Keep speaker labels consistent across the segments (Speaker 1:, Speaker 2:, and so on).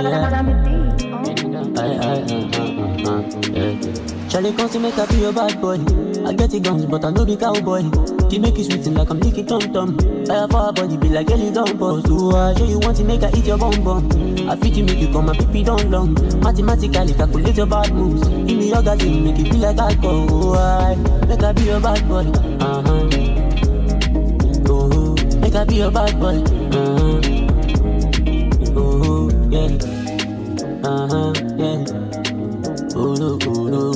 Speaker 1: Charlie comes to make I be your bad boy. I get it guns, but I know be cowboy. She make it sweet like I'm licking tum-tum. Fire for her body, be like Ellie don't pause. So I show you want to make her eat your bum bum. I fit to make you come and pipi down long. Mathematically calculate your bad moves. Give me your gas, make it feel like alcohol. I make I be your bad boy. Oh, make I be your bad boy. Oh, yeah. Yeah. Oh, no, oh, no.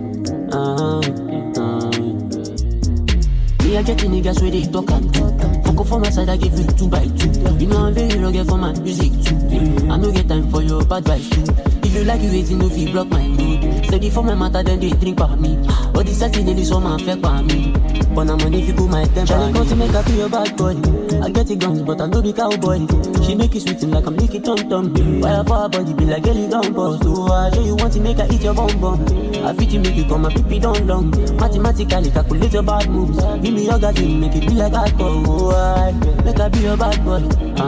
Speaker 1: Me, I get the niggas where they talk and talk. Fuck off for my side, I give you 2 by 2. You know I'm very rugged for my music too. I no get time for your bad vibes too. If you like you waiting, no fee block my mood. Steady for my matter, then they drink by me. But this Saturday, so man fake by me. But I'm money if you put my temper. Charlie come to make her be your bad boy. I get it guns, but I know be cowboy. She make it sweet like I'm licking tum-tum. Fire for her body, be like Ellie don't pause. So I show you want to make her eat your bum bum. I fit to make you come and pipi down long. Mathematically calculate your bad moves. Give me your gas, make it feel like alcohol. Make her be your bad boy.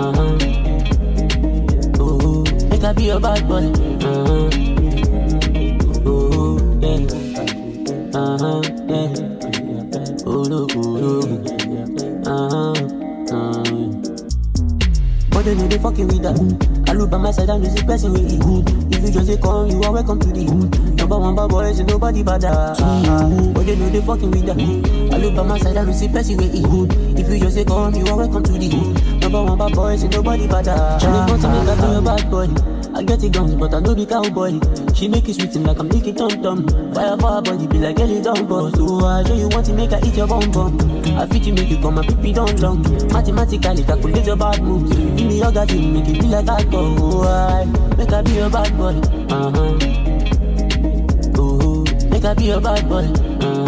Speaker 1: Oh, make her be your bad boy. Oh, yeah. Yeah. Oh, no, oh, no. But they know they fucking with that. I look by my side and you see person with it. If you just say come, you are welcome to the number one bad boy, so nobody better. But they know they fucking with that. I look by my side and you see person with it. If you just say come, you are welcome to the number one bad boy, so nobody better. Charlie wants to make her be a bad boy. I get it guns, but I know be cowboy. She make it sweet like I'm licking tum-tum. Fire for her body, be like Ellie don't pause. So I show you want to make her eat your bum bum. I fit to make you come and pipi down long. Mathematically calculate your bad moves. Give me your gas, make it feel like alcohol. Make her be your bad boy. Oh, make her be your bad boy.